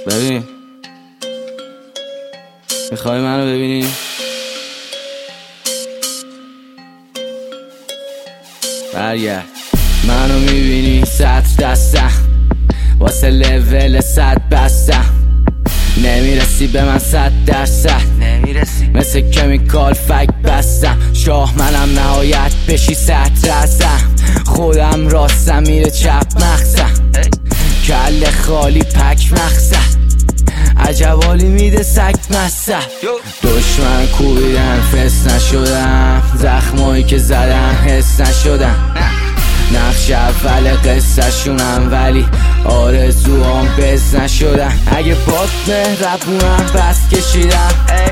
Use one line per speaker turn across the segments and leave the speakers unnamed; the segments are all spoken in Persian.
ببین میخوای منو ببینی؟ برگرد منو میبینی سطر دستم واسه لول 100 بستم نمیرسی به من 100% نمیرسی مثل کمیکال فک بستم شاه منم نهایت بشی سطر ازم خودم راستم میره چپ مخزم کل خالی پک مخزم عجبالی میده سک مسه دشمن کوبیدن فس نشدم زخمایی که زدن حس نشدم نقش اول قصه شونم ولی آرزوام بز نشدم اگه باد مهربونم بس کشیدم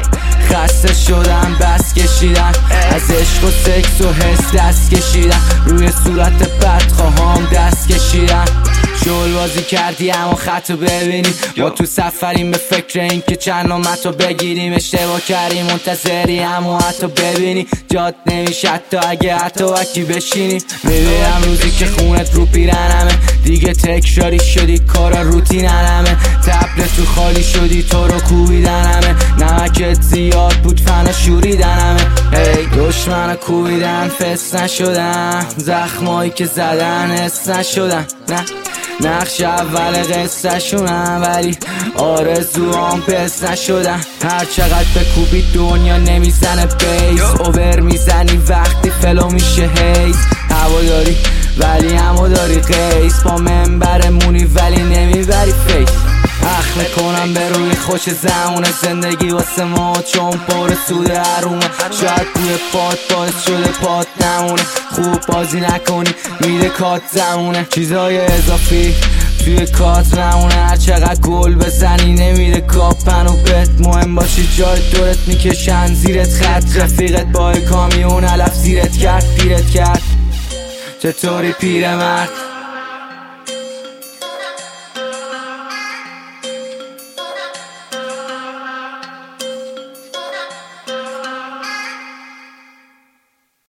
خسته شدم بس کشیدم از عشق و سکس و حس دست کشیدم روی صورت بدخواهام دست کشیدم شل بازی کردی اما خطو ببینی ما تو سفریم به فکر این که چند نامتو بگیریم اشتباه کردی منتظری اما حتی ببینی جاد نمیشه حتی اگه حتی وکی بشینی میبینم روزی که خونت رو پیرنمه دیگه تکراری شدی کارا روتیننمه تبل تو خالی شدی تو رو کوبیدنمه نمکت زیاد بود فنا شوریدنمه دشمن کوبیدن فس نشدم زخمایی که زدن حس نشدم نه نقش اول قصه شونم ولی آرزوام پس نشدم هر چقدر بکوبی دنیا نمیزنه بیس اوور میزنی وقتی فلو میشه هیز هوا داری ولی همو داری قیس با منبرمونی ولی نمیبری فیس اخ میکنم به روی خوش زمونه زندگی واسه ما چون پر سود حرومه شاید بوی پات باعث شده پات نمونه خوب بازی نکنی میده کات زمونه چیزای اضافی توی کات نمونه هر چقدر گل بزنی نمیده کاپن و بهت مهم باشی جای دورت میکشن زیرت خط رفیقت با کامیون علف زیرت کرد پیرت کرد چطوری پیرمرد